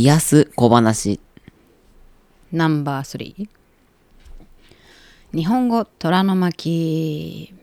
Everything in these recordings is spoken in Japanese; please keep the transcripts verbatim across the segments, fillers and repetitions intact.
ピアス小話ナンバースリー、日本語虎の巻。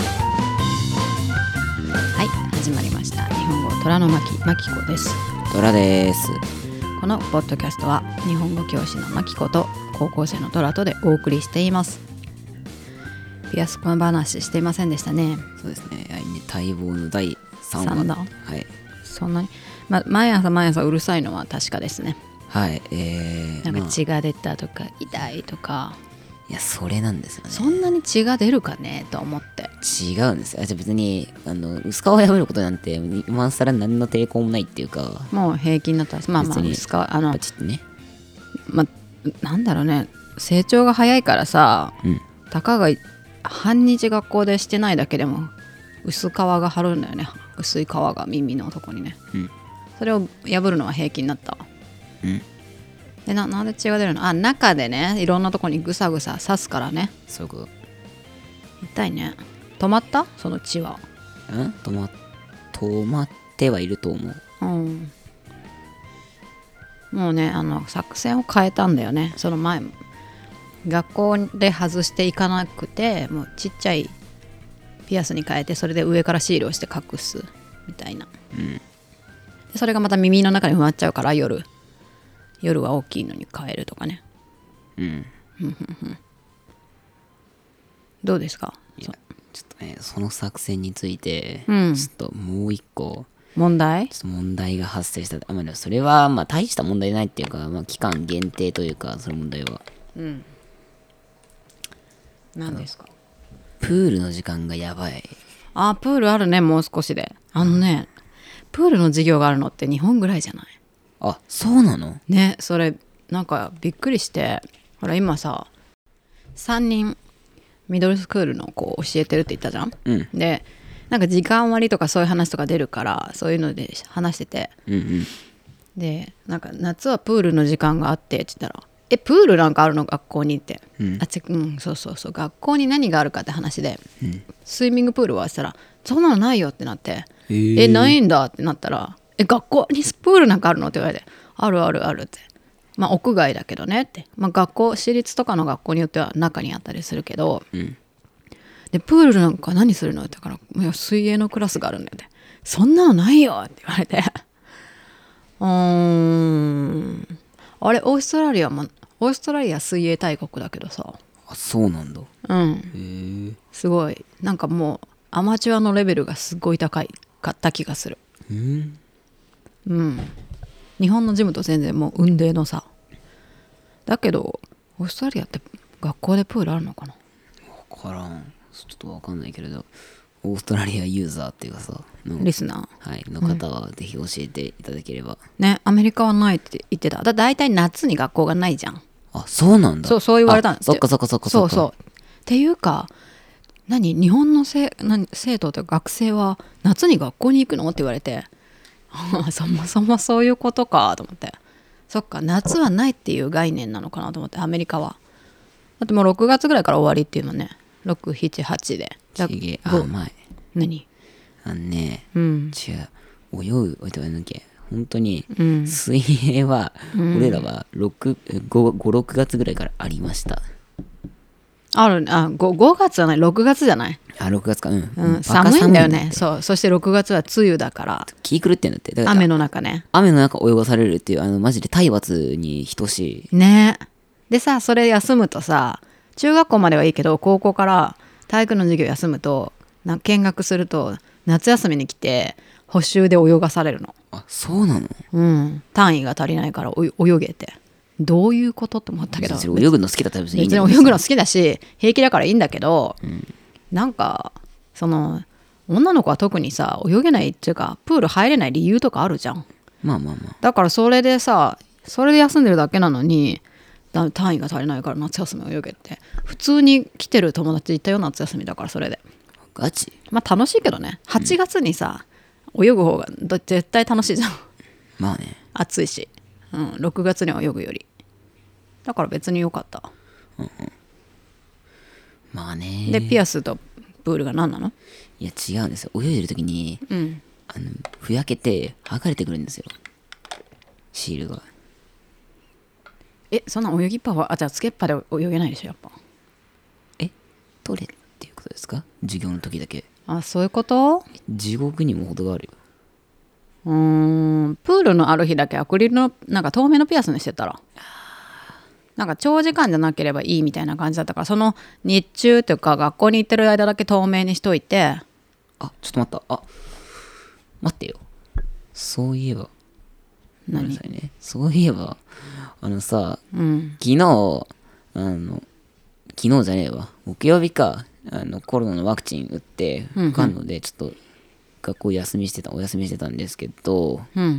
はい、始まりました。日本語虎の巻、まきこです。 虎です。 このポッドキャストは日本語教師のまきこと高校生の虎とでお送りしています。ピアス小話していませんでしたね。 そうですね、待望のだいさんわ。 さんだん、 はい、 そんなに、ま、毎朝毎朝うるさいのは確かですね。 はい、えー、 なんかまあ血が出たとか痛いとか、 いやそれなんですよね。 そんなに血が出るかねと思って。 違うんですよ。じゃあ別にあの薄皮を破ることなんて今更何の抵抗もないっていうか、 もう平均だったらまあまあ別に薄皮あのパチッとね、 まあなんだろうね、成長が早いからさ、 うん、 たかが半日学校でしてないだけでも薄皮が張るんだよね。薄い皮が耳のとこにね、 うん、 それを破るのは平気になったわ。 うん、 で な, なんで血が出るの？あ、中でね、いろんなとこにぐさぐさ刺すからね。 そういうこと。 痛いね。止まったその血は？ うん止ま止まってはいると思う。 うん、もうね、あの作戦を変えたんだよね。その前も学校で外していかなくて、もうちっちゃいピアスに変えて、それで上からシールをして隠すみたいな、 うん、 でそれがまた耳の中に埋まっちゃうから、夜夜は大きいのに変えるとかね。 うんどうですか？ いやちょっとね、その作戦について、 うんちょっともう一個問題？ ちょっと問題が発生した。あ、まあ、それはまあ大した問題ないっていうか、まあ、期間限定というか、その問題はうん何ですか？ プールの時間がやばい。 あ、プールあるね。もう少しで、あのね、プールの授業があるのって日本ぐらいじゃない？ あ、そうなの？ ね、それなんかびっくりして。ほら今さ、さんにんミドルスクールの子教えてるって言ったじゃん、 うん、 でなんか時間割とかそういう話とか出るから、そういうので話してて、 うんうん、 でなんか夏はプールの時間があってって言ったら、えプールなんかあるの学校にって、 うん、 あち、うん、そうそうそう、学校に何があるかって話で、 うん、 スイミングプールはしたらそんなのないよってなって、 えー、 えないんだってなったら、え学校にプールなんかあるのって言われて、あるあるあるって、まあ屋外だけどねって、まあ学校私立とかの学校によっては中にあったりするけど、 うん、 でプールなんか何するのって言ったから、いや水泳のクラスがあるんだよって、そんなのないよって言われてうーん、あれオーストラリアも、オーストラリア水泳大国だけどさ、 あ、そうなんだ。 うんへえ、 すごいなんかもうアマチュアのレベルがすごい高いかった気がする。 うん、 うん日本のジムと全然もう雲泥の差だけど、オーストラリアって学校でプールあるのかな？ 分からん。ちょっと分かんないけれど、オーストラリアユーザーっていうかさのリスナー、はい、の方はぜひ教えていただければ、 ーね、アメリカはないって言ってた。だだいたい夏に学校がないじゃん。 あ、そうなんだ。 そうそう言われたんですよ。 そっかそっかそっかそうそうっていうか、何日本のせ何生徒とか学生は夏に学校に行くのって言われてそもそもそういうことかと思って、そっか夏はないっていう概念なのかなと思って。アメリカはだってもうろくがつぐらいから終わりっていうのね。ろく、しち、はちでちげえ、あ、 ご前何あのね、 うん違う、泳ぐ、おいてはなんだっけ、本当に、 うん水泳は、俺らはろく、ご、ご、ろくがつぐらいからありました。 あるね。あ 5, 5月じゃないろくがつじゃない、 あ、ろくがつか、うん。 うん、 バカ寒いんだよね。 って。 そう、そしてろくがつは梅雨だから気狂ってんだって。だから雨の中ね。 雨の中泳がされるっていう、あの、マジで体罰に等しい。 ねでさ、それ休むとさ、中学校まではいいけど高校から体育の授業休むと、な見学すると夏休みに来て補習で泳がされるの。 あ、そうなの？ うん単位が足りないからお泳げて、どういうことって思ったけど、 別に泳ぐの好きだったら別にいいん別だけどに泳ぐの好きだし平気だからいいんだけど、 うん、 なんかその女の子は特にさ泳げないっていうかプール入れない理由とかあるじゃん。 まあまあまあ。 だからそれでさ、それで休んでるだけなのにだ単位が足りないから夏休み泳げって普通に来てる友達いたよ、夏休みだから。それでガチ？ まあ楽しいけどね。はちがつにさ、うん、泳ぐ方が絶対楽しいじゃん。 まあね、 暑いし、うん、ろくがつに泳ぐより。だから別に良かった、 うんうん、まあね。 でピアスとプールが何なの？ いや違うんですよ。泳いでる時に、 うん、 あのふやけて剥がれてくるんですよ、シールが。 えそんな泳ぎっぱはあじゃあつけっぱで泳げないでしょやっぱ。 え取れっていうことですか？授業の時だけ。 あそういうこと。 地獄にも程があるよ。 うーんプールのある日だけアクリルのなんか透明のピアスにしてたら、なんか長時間じゃなければいいみたいな感じだったから、その日中というか学校に行ってる間だけ透明にしといて。 あちょっと待った。あ待ってよ。そういえばごめんな何さいね。そういえばあのさ、 うん昨日あの昨日じゃねえわ木曜日か、あのコロナのワクチン打ってうんうん受かんのでちょっと学校休みしてたお休みしてたんですけど、 うん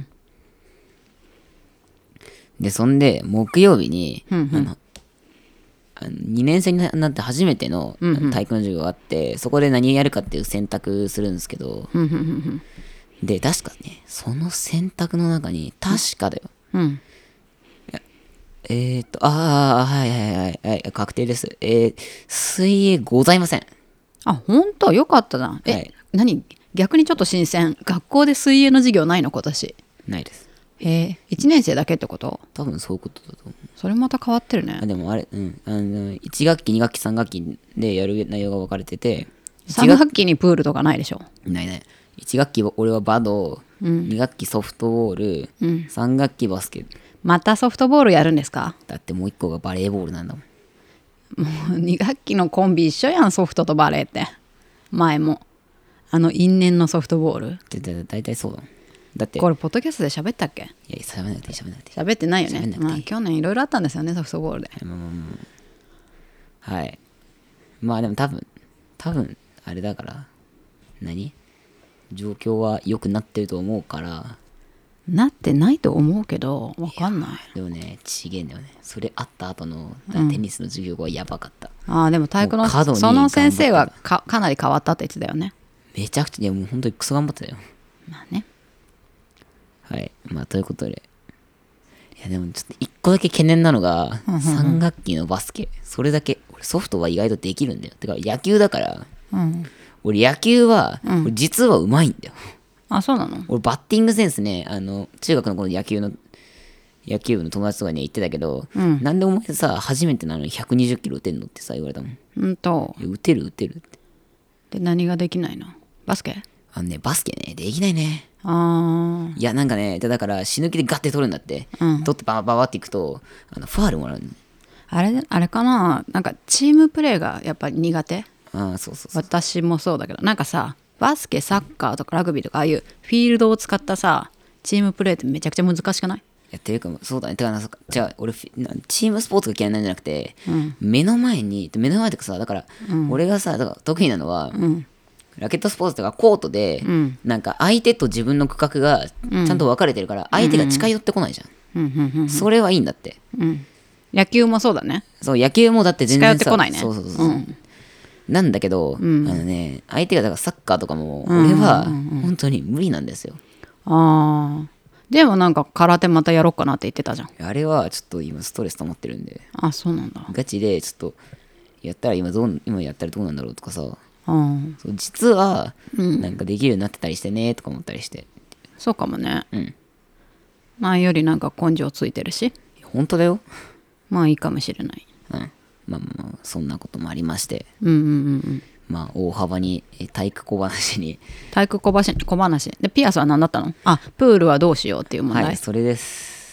でそんで木曜日に、 うんうんあのあのにねん生になって初めてのうんうん体育の授業があって、そこで何やるかっていう選択するんですけど、 うんうんで確かねその選択の中に確かだよ、 うんうんえーっとああはいはいはいはい確定です。えー、水泳ございません。 あ本当よかったな。え、 はい何逆にちょっと新鮮。学校で水泳の授業ないの今年。 ないです。 へえいちねん生だけってこと。 多分そういうことだと思う。 それまた変わってるねあ。でもあれうんあのいち学期に学期さん学期でやる内容が分かれてて、 さん学期にプールとかないでしょ。 ないないいち学期は俺はバド、に学期ソフトボール、さん学期バスケ。 またソフトボールやるんですか？ だってもういっこがバレーボールなんだもん。 もうに学期のコンビ一緒やん、ソフトとバレーって。前もあの因縁のソフトボール。 だだ大体そうだもん。だってこれポッドキャストで喋ったっけ？ いや喋らなくていい喋らなくていい。 喋ってないよね。 喋んなくていいまあ去年いろいろあったんですよね、ソフトボールで。 まあまあまあはいまあでも多分多分あれだから何状況は良くなってると思うから。 なってないと思うけどわかんない。 でもねちげえんだよね。それあった後のテニスの授業がやばかった、 ああでも体育のもう過度にその先生頑張はかかなり変わったって言ってたよね。 めちゃくちゃいやもう本当にクソ頑張ってたよ。 まあね。 はいまあということでいやでもちょっと一個だけ懸念なのがさん学期のバスケ。それだけ俺ソフトは意外とできるんだよ。てか野球だからうん俺野球は俺実はうまいんだよ。 あそうなの。 俺バッティングセンスね、あの中学の頃野球の野球部の友達とかに言ってたけど、 うんなんでお前さ初めてなのにひゃくにじゅっキロ打てんのってさ言われたもん。いうんとや打てる打てるって。 で何ができないの？バスケ？ あのねバスケねできないね。 あいやなんかねだから死ぬ気でガッて取るんだって、 うん取ってババババっていくとあのファールもらうの。 ああれあれかな、なんかチームプレーがやっぱり苦手。 ああそうそうそう。 私もそうだけど、なんかさバスケサッカーとかラグビーとかああいうフィールドを使ったさチームプレーってめちゃくちゃ難しくない？ やってるかもそうだね。てかなそっかじゃあ俺フィなチームスポーツが嫌いなんじゃなくて、目の前に目の前とかさだから、俺がさだから得意なのは、ラケットスポーツとかコートで、なんか相手と自分の区画がちゃんと分かれてるから、相手が近寄ってこないじゃん、 うんうんうんそれはいいんだって。 うん野球もそうだね。 そう野球もだって全然さ近寄ってこないねそうそうそうそう、 うんなんだけど、あのね相手がだからサッカーとかも俺は本当に無理なんですよ。 ああでもなんか空手またやろうかなって言ってたじゃん。 あれはちょっと今ストレス溜まってるんであそうなんだ。 ガチでちょっとやったら今どう今やったらどうなんだろうとかさ、 うんそう実はなんかできるようになってたりしてねとか思ったりして、 そうかもね。 うん前よりなんか根性ついてるし、 本当だよ。 まあいいかもしれない。 うんまあまあまあそんなこともありまして、 うんうんうんうんまあ大幅にえ体育小話に体育小話小話でピアスは何だったの？あプールはどうしようっていう問題、 はいそれです。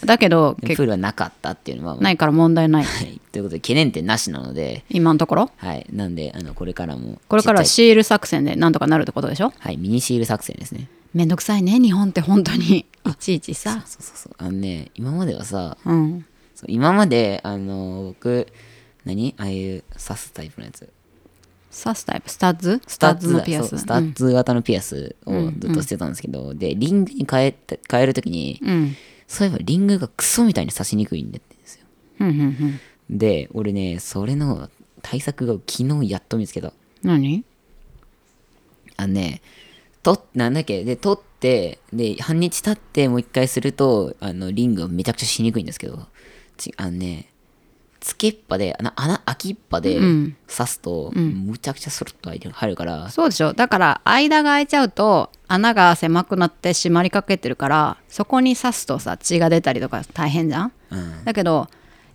だけどプールはなかったっていうのはないから問題ないはいということで懸念点なしなので、 今のところ。 はいなんであのこれからもこれからはちっちシール作戦でなんとかなるってことでしょ？ ゃいはいミニシール作戦ですね。 めんどくさいね日本って本当にいちいちさ。 そうそうそうあのね今まではさうんそう今まであの僕何ああいう刺すタイプのやつ刺すタイプスタッズスタッツのピアスそうスタッツ型のピアスをずっとしてたんですけど、でリングに変えた変えるときに、 うんそういえばリングがクソみたいに刺しにくいんでってんですよ。 うんうんうんで俺ねそれの対策が昨日やっと見つけた。 何？ あのねとなんだっけで取ってで半日経ってもう一回するとあのリングがめちゃくちゃしにくいんですけど、ちあのねつけっぱで穴穴開きっぱでうん刺すと、むちゃくちゃスルッと入る入るから、 そうでしょ。だから間が開いちゃうと穴が狭くなって締まりかけてるから、そこに刺すとさ血が出たりとか大変じゃん、 うんだけど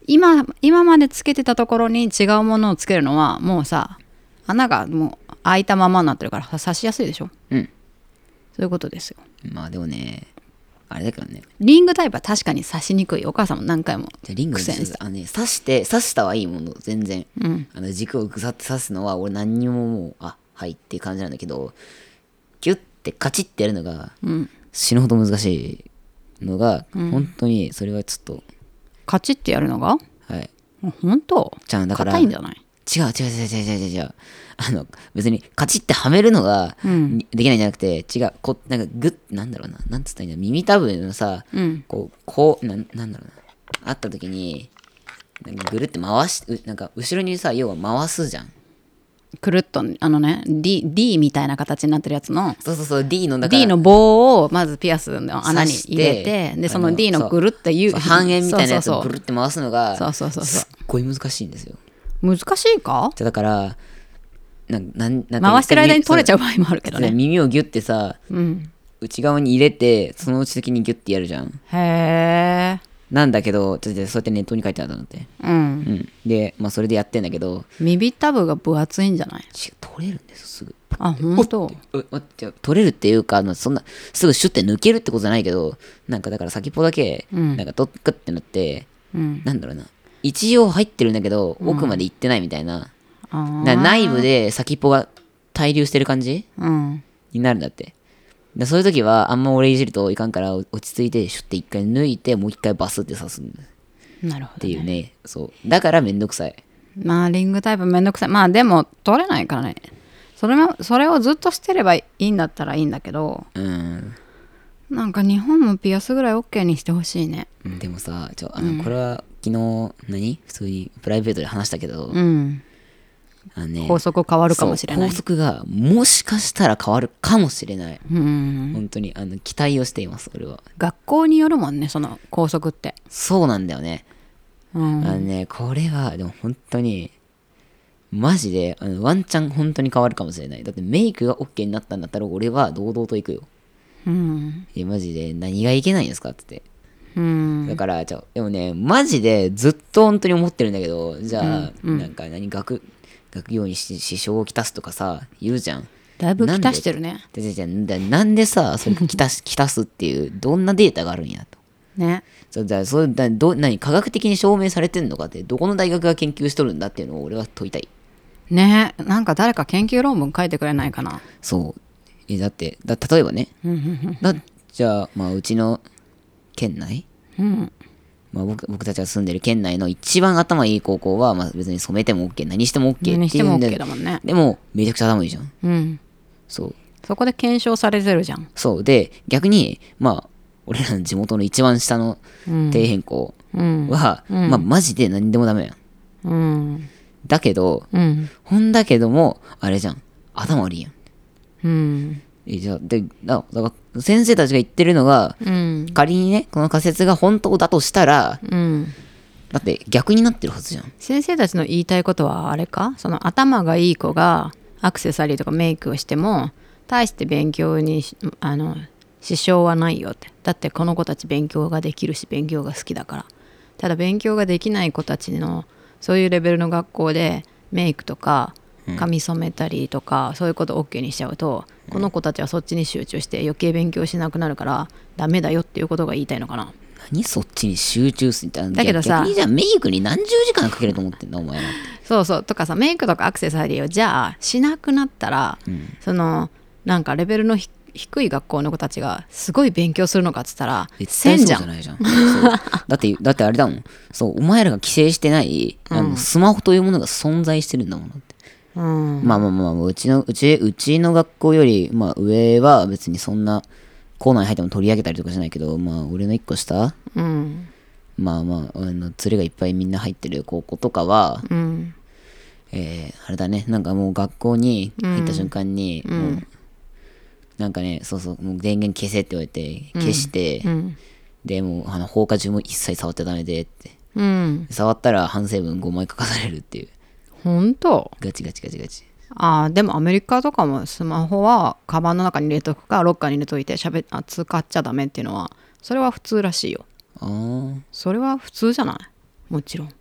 今今までつけてたところに違うものをつけるのはもうさ穴がもう開いたままになってるから刺しやすいでしょ。 うんそういうことですよ。 まあでもねあれだけどね、 リングタイプは確かに刺しにくい。お母さんも何回もじゃあリング苦戦してあのね刺して刺したはいいもの全然、 うんあの軸をぐさって刺すのは俺何にももうあはいっていう感じなんだけど、ギュッてカチッてやるのがうん死ぬほど難しいのが、本当にそれはちょっとカチッてやるのがはい本当じゃあだから硬いんじゃない？ 違う違う違う違う違う違うあの別にカチッてはめるのがうんできないんじゃなくて、違うこなんかグッなんだろうななんつったらいいんだ、耳たぶのさ、 うんこうこうなんなんだろうなあった時になんかぐるって回しうなんか後ろにさ要は回すじゃん。 くるっとあのね D, D みたいな形になってるやつのそうそうそう D のだから D の棒をまずピアスの穴に入れ刺してでそのあの D のぐるっていうそう半円みたいなやつそうそうをぐるって回すのがそうそうそうそうすっごい難しいんですよ。 難しいか？ じゃあだからなんなんなんか回してる間に取れちゃう場合もあるけどそうね。 耳をギュッてさうん内側に入れてそのうち的にギュッてやるじゃん。 へえなんだけどちょっとそうやってネットに書いてあったのってううんんでまあそれでやってんだけど耳たぶが分厚いんじゃない？ ち取れるんですよすぐ。 あ本当。 う待って取れるっていうかあのそんなすぐシュッて抜けるってことじゃないけど、なんかだから先っぽだけうんなんかドックってなって、 うんなんだろうな一応入ってるんだけど奥まで行ってないみたいな、 あーな内部で先っぽが滞留してる感じうんになるんだって。でそういう時はあんま俺いじるといかんから落ち着いてシュッて一回抜いてもう一回バスって刺すっなるほどね。 ていうね。そうだからめんどくさい。 まあリングタイプめんどくさい。まあでも取れないからね。それもそれをずっとしてればいいんだったらいいんだけど、 うんなんか日本もピアスぐらい OK にしてほしいね。 でもさちょあのこれは昨日何普通にプライベートで話したけど、 うんあのね校則変わるかもしれない。 そう校則がもしかしたら変わるかもしれない。 うん本当にあの期待をしています俺は。 学校によるもんねその校則って。 そうなんだよね。 うんあのねこれはでも本当にマジであのワンチャン本当に変わるかもしれない。だってメイクが OK になったんだったら俺は堂々と行くよ。 うんえマジで何がいけないんですかって言ってうんだからじゃあでもねマジでずっと本当に思ってるんだけど、じゃあ、 うんうんなんか何学学業にし支障をきたすとかさ言うじゃん。 だいぶきたしてるね。 でじゃあだなんでさそれきたすきたすっていうどんなデータがあるんやと。 ね。 そうだそれだど何科学的に証明されてんのかってどこの大学が研究しとるんだっていうのを俺は問いたい。 ねなんか誰か研究論文書いてくれないかな。 そうえだってだ例えばねうんうんだじゃあまあうちの県内、 うんまあ、僕僕たちが住んでる県内の一番頭いい高校は、まあ、別に染めても OK 何しても OK っていうんで何しても OK だもんね。 でもめちゃくちゃ頭いいじゃん。 うんそうそこで検証されてるじゃん。 そうで逆にまあ俺らの地元の一番下のうん底辺校うんは、まあマジで何でもダメやん。 うんだけどうんほんだけどもあれじゃん頭悪いやん。 うんえじゃあでだだから先生たちが言ってるのがうん仮にねこの仮説が本当だとしたらうんだって逆になってるはずじゃん。 先生たちの言いたいことはあれか、その頭がいい子がアクセサリーとかメイクをしても大して勉強にしあの支障はないよって。だってこの子たち勉強ができるし勉強が好きだから。ただ勉強ができない子たちのそういうレベルの学校でメイクとか髪染めたりとか、そういうことを OK にしちゃうと、この子たちはそっちに集中して余計勉強しなくなるからダメだよっていうことが言いたいのかな。 何そっちに集中するってだけどさ逆にじゃあメイクに何十時間かけると思ってんだお前は。 そうそうとかさ、メイクとかアクセサリーをじゃあしなくなったら、 うんそのなんかレベルのひ低い学校の子たちがすごい勉強するのかっつったら絶対そうじせんじゃん。 ゃないじゃん。そうだってだってあれだもん。そうお前らが規制してない、あのスマホというものが存在してるんだもんだって。 うんまあまあまあうちのうちうちの学校よりまあ上は別にそんな校内入っても取り上げたりとかしないけど、まあ俺の一個下うんまあまああの連れがいっぱいみんな入ってる高校とかは、 うんえー、あれだねなんかもう学校に入った瞬間に、もうなんかねそうそうもう電源消せって言われて消して、 うんでもうあの放課中も一切触っちゃダメでってうん触ったら反省文ごまい書かされるっていう本当。 ガチガチガチガチ。 あーでもアメリカとかもスマホはカバンの中に入れとくかロッカーに入れといてしゃべあ使っちゃダメっていうのはそれは普通らしいよ。 あーそれは普通じゃない？もちろん。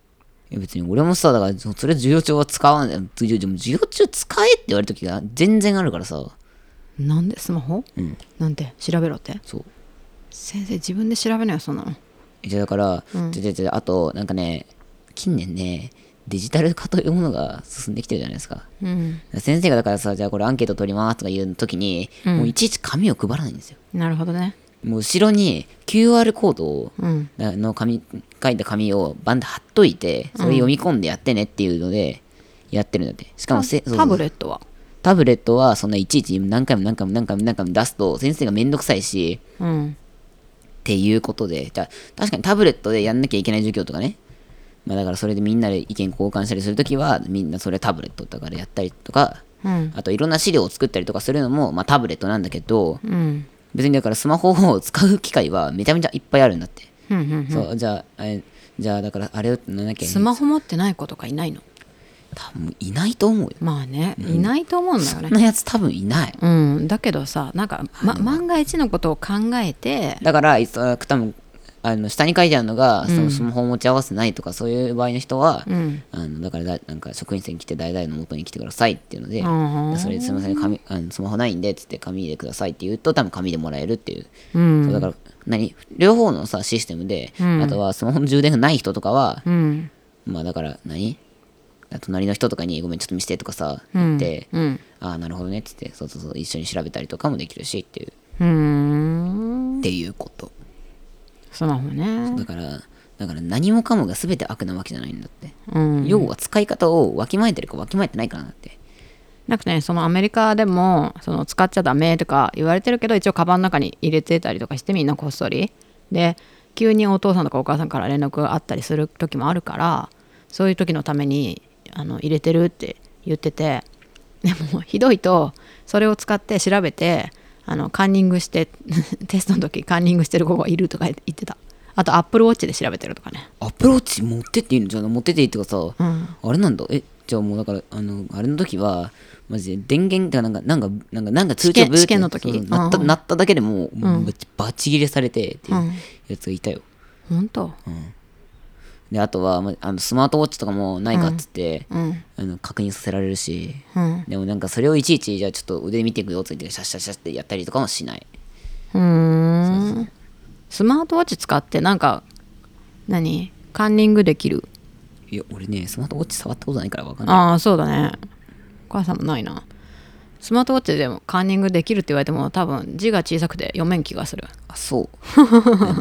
いや別に俺もさ、だからそそれ授業中は使わない。授業授業中使えって言われる時が全然あるからさ。 なんでスマホ、 うん、 なんて調べろって。 そう先生自分で調べないよそんなの。 じゃだから、 うん、 じゃじゃあとなんかね、近年ねデジタル化というものが進んできてるじゃないですか、 うん、 先生がだからさ、じゃあこれアンケート取りますとか言う時に、うん、もういちいち紙を配らないんですよ。 なるほどね。 もう後ろに キューアール コードを、 うん、 の紙書いた紙をバンで貼っといて、それ読み込んでやってねっていうのでやってるんだって。しかもせタブレットはタブレットはそんないちいち何回も何回も何回も何回も出すと先生がめんどくさいし、 うん、 っていうことで、じゃあ確かにタブレットでやんなきゃいけない授業とかね、まあ、だからそれでみんなで意見交換したりするときはみんなそれタブレットとかでやったりとか、 うん、 あといろんな資料を作ったりとかするのも、まあ、タブレットなんだけど、 うん、 別にだからスマホを使う機会はめちゃめちゃいっぱいあるんだって、 うんうんうん、 そうじゃああれじゃあだからあれをなんだっけ、 スマホ持ってない子とかいないの？ 多分いないと思うよ。 まあね、うん、いないと思うんだよね。 そんなやつ多分いない。 うん、だけどさ、なんか、ま、万が一のことを考えて、 だから多分あの下に書いてあるのが、うん、そのスマホを持ち合わせないとかそういう場合の人は、うん、あのだからだなんか職員室に来て誰々の元に来てくださいっていうので、うん、それですみません紙あのスマホないんでっつって紙入れくださいって言うと多分紙でもらえるっていう、うん、そうだから何両方のさシステムで、うん、あとはスマホの充電がない人とかは、うん、まあだから何隣の人とかにごめんちょっと見せてとかさ言って、うん、ああなるほどねっつってそうそうそう一緒に調べたりとかもできるしっていう、うーんっていうこと。 スマホね。 だからだから何もかもが全て悪なわけじゃないんだって、うん、要は使い方をわきまえてるかわきまえてないからなって。 なんかね、そのアメリカでもその使っちゃダメとか言われてるけど一応カバンの中に入れてたりとかしてみんなこっそりで急にお父さんとかお母さんから連絡があったりする時もあるからそういう時のためにあの入れてるって言ってて、でもひどいとそれを使って調べてあのカンニングしてテストの時カンニングしてる子がいるとか言ってた。あとアップルウォッチで調べてるとかね。 アップルウォッチ持ってっていいの？じゃあ持ってっていいってかさ、うん、あれなんだえじゃあもうだからあのあれの時はマジで電源がなんかなんかなんかなんか通知をブーって試験の時になった、うん、なっただけでもう、うん、バチ切れされてっていうやつがいたよ。 ほんと？ うん。であとはあのスマートウォッチとかもないかっつって、うん、あの確認させられるし、うん、でもなんかそれをいちいちじゃあちょっと腕見ていくよついてシャッシャッシャッってやったりとかもしない。 うーん。そうそうスマートウォッチ使ってなんか何カンニングできる？ いや俺ねスマートウォッチ触ったことないから分かんない。 ああそうだね。お母さんもないな。スマートウォッチでもカンニングできるって言われても多分字が小さくて読めん気がする。 あそう、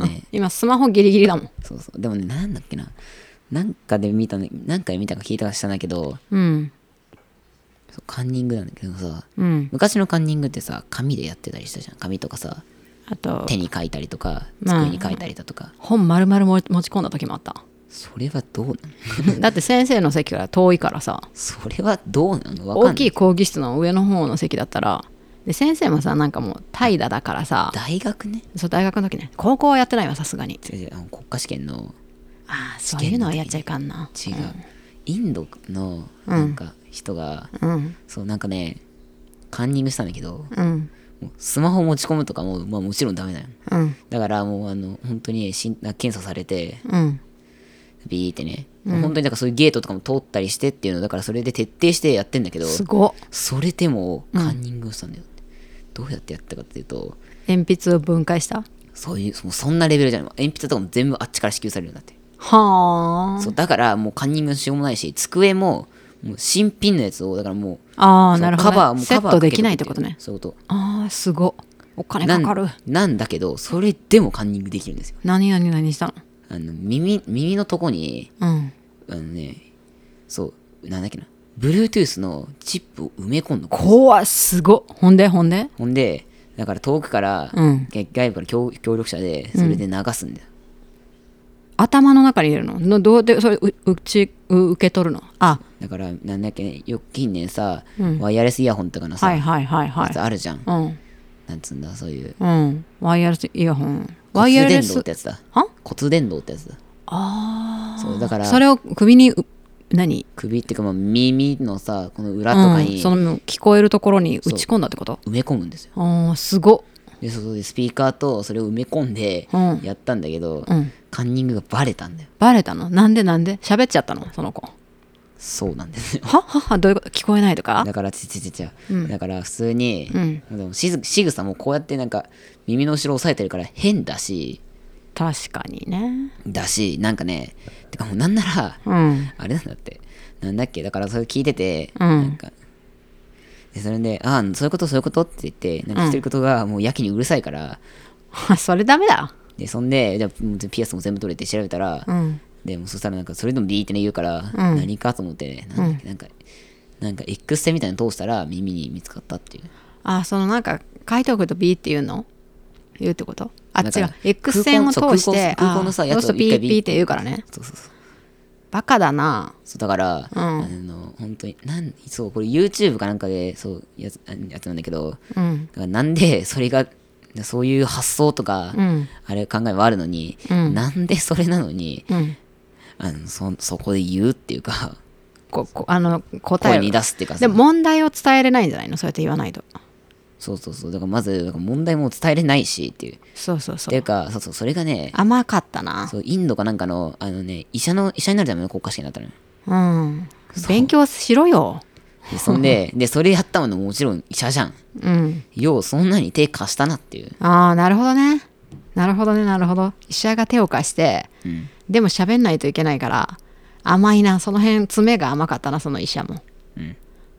ね、 今スマホギリギリだもん。 そうそうでもねなんだっけななんかで見たの何回見たか聞いたかしたんだけど、 うん、 そうカンニングなんだけどさ、 うん、 昔のカンニングってさ紙でやってたりしたじゃん。紙とかさあと手に書いたりとか机に書いたりだとか、まあ、 本丸々持ち込んだ時もあった。 それはどうなのだって先生の席から遠いからさそれはどうなのわかんない。 大きい講義室の上の方の席だったらで先生もさなんかもう怠惰だからさ大学ねそう大学の時ね高校はやってないわさすがに。 違う違う国家試験のああそういうのはやっちゃいかんな。 違う、うん、インドのなんか人が、うん、そうなんかねカンニングしたんだけど、うん、もうスマホ持ち込むとかも、まあ、もちろんダメだよ、うん、だからもうあの本当にしん検査されて、うん、ビーってね、うん、本当にだからそういうゲートとかも通ったりしてっていうのだからそれで徹底してやってんだけどすごっそれでもカンニングをしたんだよ、うん、どうやってやったかっていうと鉛筆を分解した。 そういうそそんなレベルじゃない。鉛筆とかも全部あっちから支給されるんだって。 はあ。 そうだからもうカンニングのしようもないし机ももう新品のやつをだからもうああなるほど、ね、 カバーもカバーセットできないってことね。 そういうこと。 ああすごっお金かかるな, なんだけどそれでもカンニングできるんですよ。 何何何したの？ あの 耳, 耳のとこに、 うん、 あのねそうなんだっけな Bluetooth のチップを埋め込んだ。 怖っすごっ。ほんでほんでほんでだから遠くから、うん、外部から 協, 協力者でそれで流すんだよ、 うん、頭の中に入れるののどうでそれ う, うちう受け取るの？あだからなんだっけねよく近年さ、うん、ワイヤレスイヤホンとかのさ、 はいはいはいはい、 やつあるじゃん、 うん、 なんつうんだそういう、 うん、ワイヤレスイヤホン骨伝導ってやつだ。 は骨伝導ってやつだ。 ああそうだからそれを首に何首っていうかまあ耳のさこの裏とかに、 うん、その聞こえるところに打ち込んだってこと？ 埋め込むんですよ。 ああすごっ。 でそこでスピーカーとそれを埋め込んでうんやったんだけど、 うんカンニングがバレたんだよ。 バレたの？なんでなんで喋っちゃったのその子？ そうなんですよ。 はははどういうこと？聞こえないとか？ だからちちちちゃ、 うんだから普通に、 うんでもしず仕草もこうやってなんか耳の後ろ押さえてるから変だし確かにね。 だしなんかね、てかもうなんならうんあれなんだって、なんだっけ、だからそれ聞いてて、 うんなんかでそれでああそういうことそういうことって言ってなんか言ってることがもうやけにうるさいから、 それダメだ。 でそんでじゃあもうピアスも全部取れて調べたら、 うんでもうそしたらなんかそれでも D ってね言うから、 うん何かと思ってなんだっけ、なんかなんか X 線みたいなの通したら耳に見つかったっていう。 あ、そのなんか書いておくと B って言うの？言うってこと？あ、 なんか違う X 線を通して空港空港のさあやつをそうすると一回ピーピーって言うからね。 そうそうそうバカだな。 そうだから、 うんあの本当になんそうこれ YouTube かなんかでそうやつやつなんだけど、 うんだからなんでそれがそういう発想とか、 うんあれ考えはあるのに、 うんなんでそれなのにうんあの そ, そこで言うっていうかここあの答えを声に出すっていうかさ、 でも問題を伝えれないんじゃないの？そうやって言わないと。 そうそうそうだからまずだから問題も伝えれないしっていうっそうそうそう。 ていうかそうそうそれがね甘かったな。 そうインドかなんかのあのね医者の医者になるための国家試験だったのよ。 うん。勉強しろよ。 でそんででそれやったのももちろん医者じゃん。 うん。 ようそんなに手貸したなっていう。 ああ、なるほどね。なるほどね、なるほど。医者が手を貸して、 うんでも喋んないといけないから、甘いな。その辺、爪が甘かったな、その医者も。 うん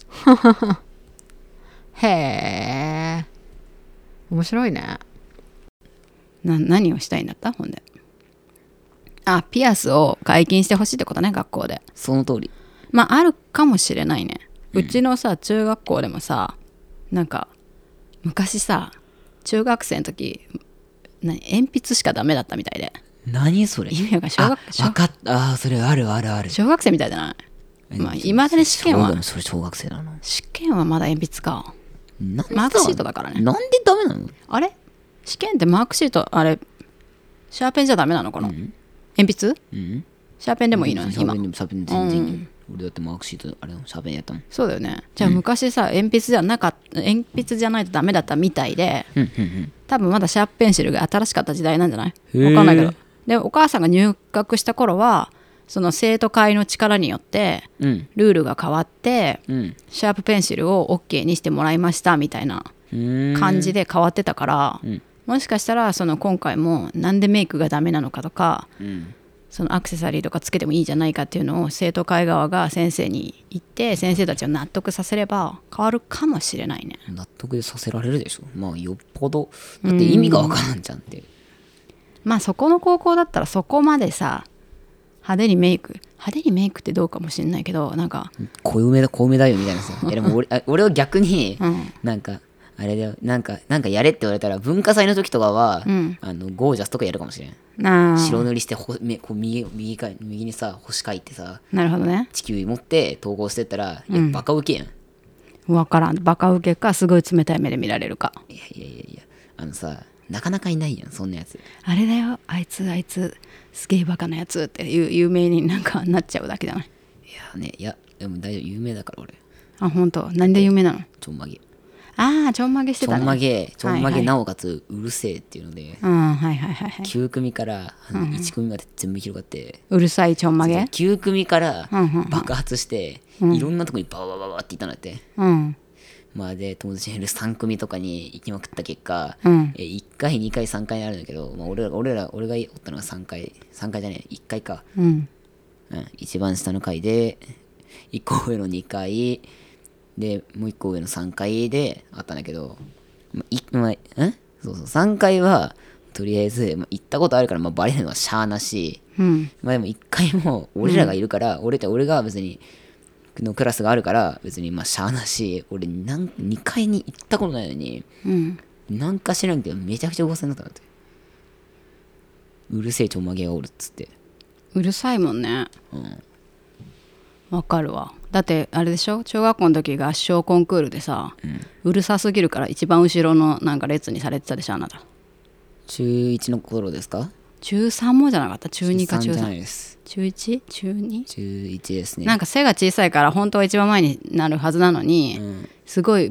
へえ。面白いね。な、何をしたいんだったほんで。あ、ピアスを解禁してほしいってことね、学校で。 その通り。 まあ、あるかもしれないね。うちのさ、中学校でもさ、なんか、昔さ、中学生の時、何鉛筆しかダメだったみたいで。 何それ。 意味わかんない小学あ小分かったあーそれあるあるある。 小学生みたいじゃないまあ、いまだに試験は、 それ小学生なの。 試験はまだ鉛筆か。 なんでマークシートだからね。 なんでダメなの。 あれ試験ってマークシート、あれ、シャーペンじゃダメなのかな、 うん鉛筆うんシャーペンでもいいの今シャーペン。でもシャーペンで全然いいよ、 うん俺だってマークシートあれのシャーペンやったもん。 そうだよね。じゃあ昔さ、鉛筆じゃなかった鉛筆じゃないとダメだったみたいで、 うんうんうん多分まだシャープペンシルが新しかった時代なんじゃない？ へーわかんないけど。でお母さんが入学した頃はその生徒会の力によってうんルールが変わってうんシャープペンシルを OK にしてもらいましたみたいなうーん感じで変わってたから、 うんもしかしたらその今回もなんでメイクがダメなのかとかうんそのアクセサリーとかつけてもいいじゃないかっていうのを生徒会側が先生に言って先生たちを納得させれば変わるかもしれないね。 納得させられるでしょ。まあよっぽどだって意味がわからんじゃんって。 まあそこの高校だったらそこまでさ派手にメイク派手にメイクってどうかもしれないけどなんか小梅だ小梅だよみたいなさ。いやでも俺あ俺は逆にうんなんかあれだよなんかなんかやれって言われたら文化祭の時とかは、 うんあのゴージャスとかやるかもしれん。 なあ白塗りしてほめこう右右か右にさ星書いてさなるほどね。 地球持って投稿してったら、いやバカウケやん。い分からんバカ受けかすごい冷たい目で見られるか。 やいやいやいやあのさなかなかいないやんそんなやつ。いあれだよあいつあいつすげえバカなやつっていう有名になんかなっちゃうだけじゃない。 やねいやでも大丈夫有名だから俺あ本当何で有名なの？ ちょんまげああちょんまげしてたね。 ちょんまげちょんまはいはいげなおかつうるせえっていうので、 うんはいはいはいはい。 きゅう組からあのいち組まで全部広がって、 うるさいちょんまげ。 きゅう組からうんうんうん爆発して、いろんなとこにバババババっていったんだって。 うんまあで友達にいるさん組とかに行きまくった結果、 うんえいっかいにかいさんかいにあるんだけど、まあ、俺ら俺ら俺がおったのがさんかいさんかいじゃねえいっかいか、 うんうん、一番下の階でいっこ上のにかいでもういっこ上のさんかいであったんだけど、まあいまあ、んそうそうさんかいはとりあえず、まあ、行ったことあるから、まあ、バレるのはしゃあなし、 うんまあでもいっかいも俺らがいるから、俺って俺が別にのクラスがあるから別にまあしゃあなし、俺なんにかいに行ったことないのにうんなんか知らんけどめちゃくちゃ噂になったんだって。うるせえちょんまげがおるっつって。 うるさいもんね。 うんわかるわ。だってあれでしょ中学校の時合唱コンクールでさ、うるさすぎるから一番後ろのなんか列にされてたでしょあなた。 中いちの頃ですか？ 中さんもじゃなかった中にか中中さんじゃなさんいです。 中 いち？ 中 に？ 中いちですね。 なんか背が小さいから本当は一番前になるはずなのに、 うんすごいもう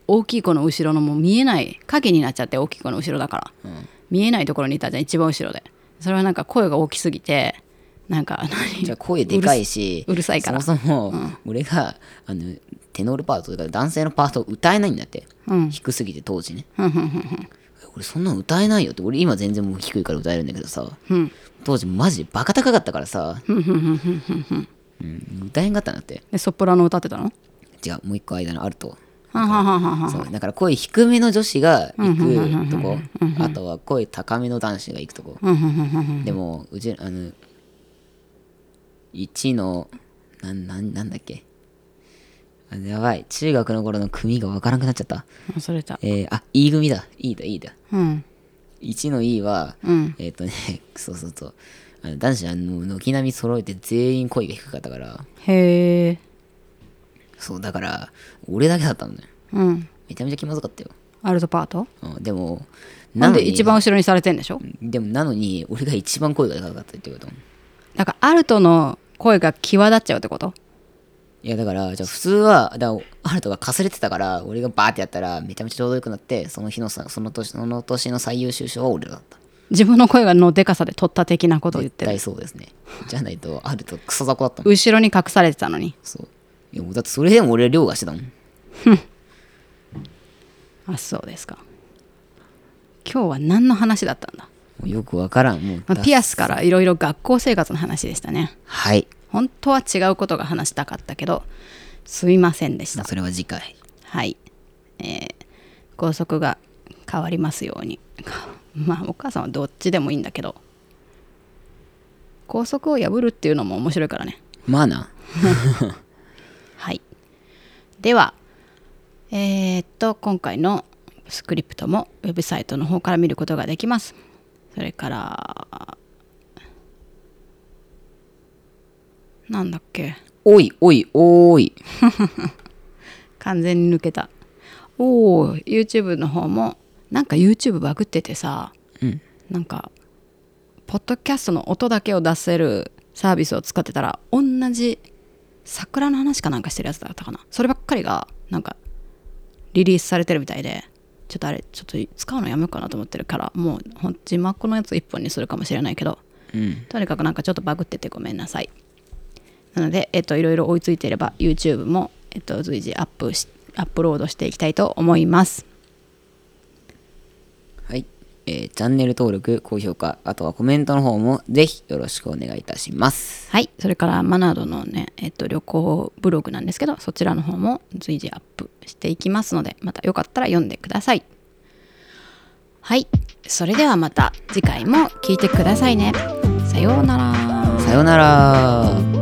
大きい子の後ろのもう見えない影になっちゃって、大きい子の後ろだから、うん、見えないところにいたじゃん、一番後ろで。それはなんか声が大きすぎて、なんか何じゃあ声でかいし、 うるさいから、 そもそも、うん、俺があのテノールパートとか男性のパートを歌えないんだって、うん、低すぎて当時ね俺そんな歌えないよって。俺今全然もう低いから歌えるんだけどさ、うん、当時マジでバカ高かったからさうん、歌えんかったんだって。 でソプラノ歌ってたの？ 違う、もう一個間のアルト。そうだから声低めの女子が行くとこ、あとは声高めの男子が行くとこ。でもうちあのいちのな な, なんだっけあやばい、中学の頃の組が分からなくなっちゃった。 忘れた。 えー、あ E 組だ E だ E だ、 うん、 いちの E は、うん、えっ、ー、とねそうそうそう、あの男子は軒並み揃えて全員声が低かったから。 へえ。 そうだから俺だけだったんだよ、うん、めちゃめちゃ気まずかったよ、 アルトパート、 うん、でもなんで一番後ろにされてんでしょ。 でもなのに俺が一番声が高かったってこと。 だからアルトの声が際立っちゃうってこと。 いやだからじゃあ普通はだアルトがかすれてたから俺がバーってやったらめちゃめちゃちょうどよくなって、その日のさその年その年の最優秀賞は俺だった。 自分の声がのでかさで取った的なことを言ってる。 絶対そうですね。じゃないとアルトクソ雑魚だったもん。 後ろに隠されてたのに。 そう。いやだってそれでも俺は凌駕してたもんあ、そうですか。今日は何の話だったんだ。 よくわからん。もう、 まあ、ピアスからいろいろ学校生活の話でしたね。 はい。 本当は違うことが話したかったけどすいませんでした。 それは次回。 はい、えー、校則が変わりますように。まあお母さんはどっちでもいいんだけど、校則を破るっていうのも面白いからね。 まあなはい、ではえー、っと今回のスクリプトもウェブサイトの方から見ることができます。それからなんだっけ、 おいおいおい完全に抜けた。おお YouTube の方もなんか YouTube バグっててさ、うん、なんかポッドキャストの音だけを出せるサービスを使ってたら同じ桜の話かなんかしてるやつだったかな、そればっかりがなんかリリースされてるみたいで、ちょっとあれちょっと使うのやめようかなと思ってるから、もう字幕のやつ一本にするかもしれないけど、うん、とにかくなんかちょっとバグっててごめんなさい。なので、えっと、いろいろ追いついていれば YouTube も、えっと、随時アップしアップロードしていきたいと思います。 はい、えー、チャンネル登録、高評価、あとはコメントの方もぜひよろしくお願いいたします。 はい、それからマナードのね、えっと、旅行ブログなんですけど、そちらの方も随時アップしていきますので、またよかったら読んでください。はい、それではまた次回も聞いてくださいね。さようなら。 さようなら。